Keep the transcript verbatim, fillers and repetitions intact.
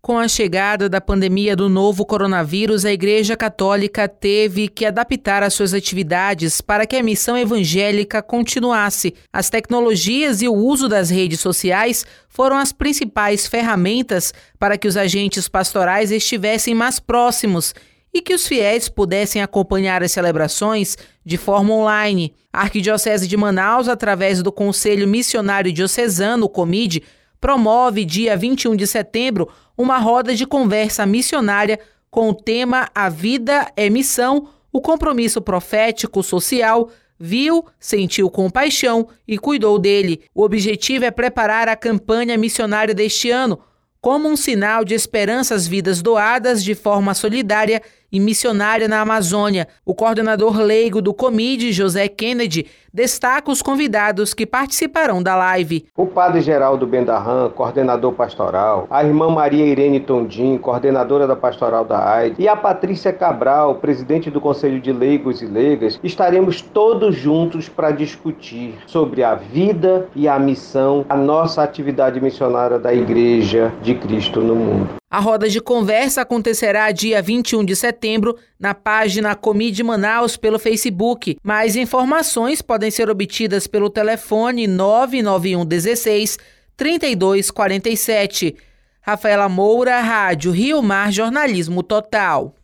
Com a chegada da pandemia do novo coronavírus, a Igreja Católica teve que adaptar as suas atividades para que a missão evangélica continuasse. As tecnologias e o uso das redes sociais foram as principais ferramentas para que os agentes pastorais estivessem mais próximos e que os fiéis pudessem acompanhar as celebrações de forma online. A Arquidiocese de Manaus, através do Conselho Missionário Diocesano, o COMID, promove dia vinte e um de setembro uma roda de conversa missionária com o tema A Vida é Missão, o compromisso profético social, viu, sentiu compaixão e cuidou dele. O objetivo é preparar a campanha missionária deste ano como um sinal de esperança às vidas doadas de forma solidária e missionária na Amazônia. O coordenador leigo do COMID, José Kennedy, destaca os convidados que participarão da live. O padre Geraldo Bendarran, coordenador pastoral, a irmã Maria Irene Tondim, coordenadora da Pastoral da AIDS, e a Patrícia Cabral, presidente do Conselho de Leigos e Leigas, estaremos todos juntos para discutir sobre a vida e a missão, a nossa atividade missionária da Igreja de Cristo no mundo. A roda de conversa acontecerá dia vinte e um de setembro na página COMID Manaus pelo Facebook. Mais informações podem ser obtidas pelo telefone nove nove um dezesseis, trinta e dois quarenta e sete. Rafaela Moura, Rádio Rio Mar Jornalismo Total.